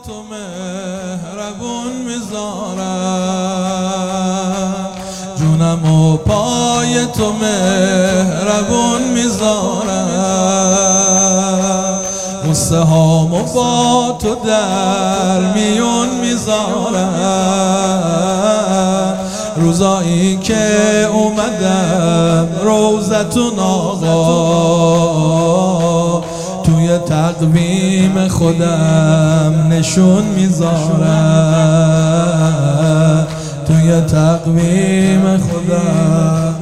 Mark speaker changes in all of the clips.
Speaker 1: تو مهربون میذارم، جونم و پای تو مهربون میذارم، غصه هامو با تو در میون میذارم، روزایی که اومدم روزتون آقا، توی تقویم خودم نشون میذارم، توی تقویم خودم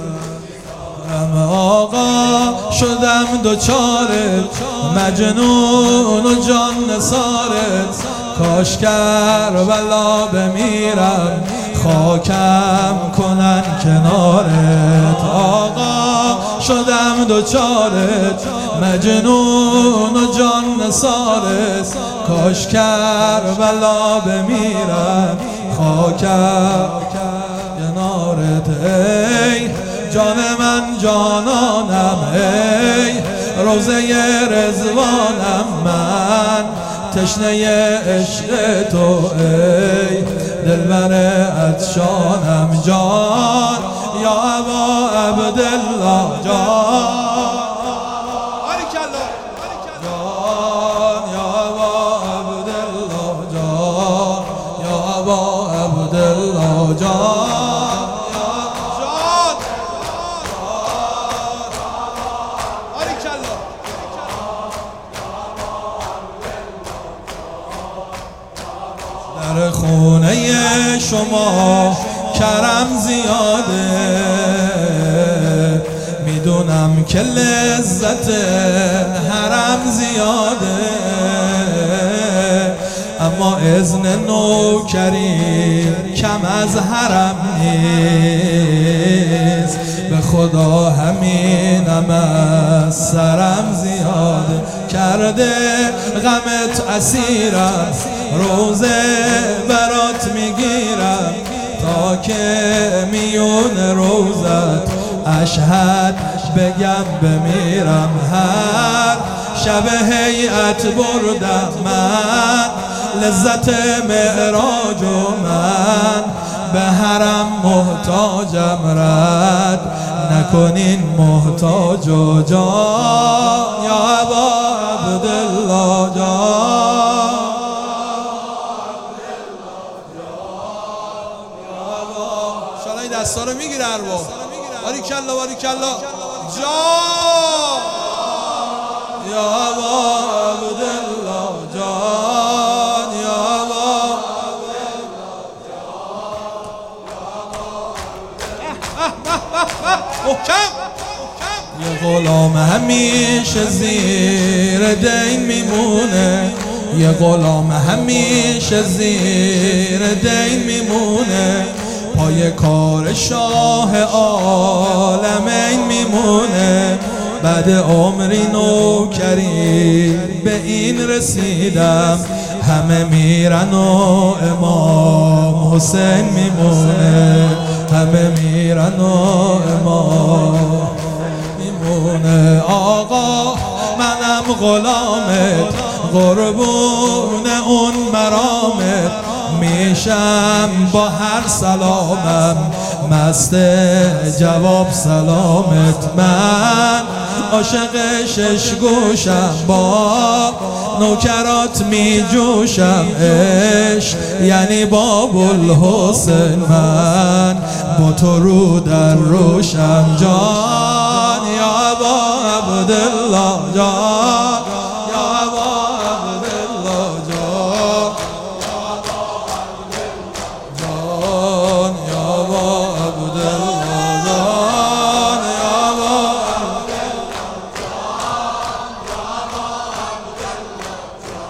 Speaker 1: آقا شدم دوچارت، مجنون و جان نثارت، کاش کربلا بمیرم خاکم کنن کنارت. آقا شدم دوچارت، مجنون و جان نثارت، کاش کربلا بمیرم خاکم کنارت. ای جان من جانانم، ای روزه رضوانم، من تشنه عشق تو، ای دلبر عطشانم، جان یا ابا عبدالله، جان یا ابا عبدالله، جان یا ابا عبدالله، جان در خونه شما کرم زیاده، میدونم که لذت حرم زیاده، اما اذن نوکری کم از حرم نیست، به خدا همینم از سرم زیاده، کرده غمت اسیرم، روزه برات میگیرم، تا که میون روزت اشهد بگم بمیرم، هر شب هیئت بردم من، لذت معراج و من به حرم محتاجم، رد نکنین محتاج و جان یا ابا عبدالله، جان شالای دستا رو میگیره ارواح، باریکلا باریکلا، جان یا ابا عبدالله، جان یا ابا محکم. یه غلام همیشه زیر دین میمونه، یه غلام همیشه زیر دین میمونه، پای کار شاه عالمین میمونه، بعد عمری نوکری به این رسیدم، همه میرن و امام حسین میمونه، همه میرن و امام میمونه. آقا منم غلامت، قربون اون مرامت، میشم با هر سلامم مست جواب سلامت، من عاشق شش گوشم، با نوکرات می جوشم، عشق یعنی باب الحسین، من با تو رو در روشم، جان یا ابا عبدالله، جان یا ابا عبدالله، جان جان یا ابا عبدالله، جان یا ابا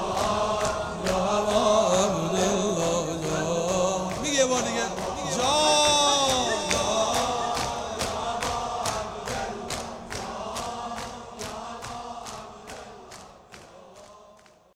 Speaker 1: عبدالله، میگه یه بار دیگه، جان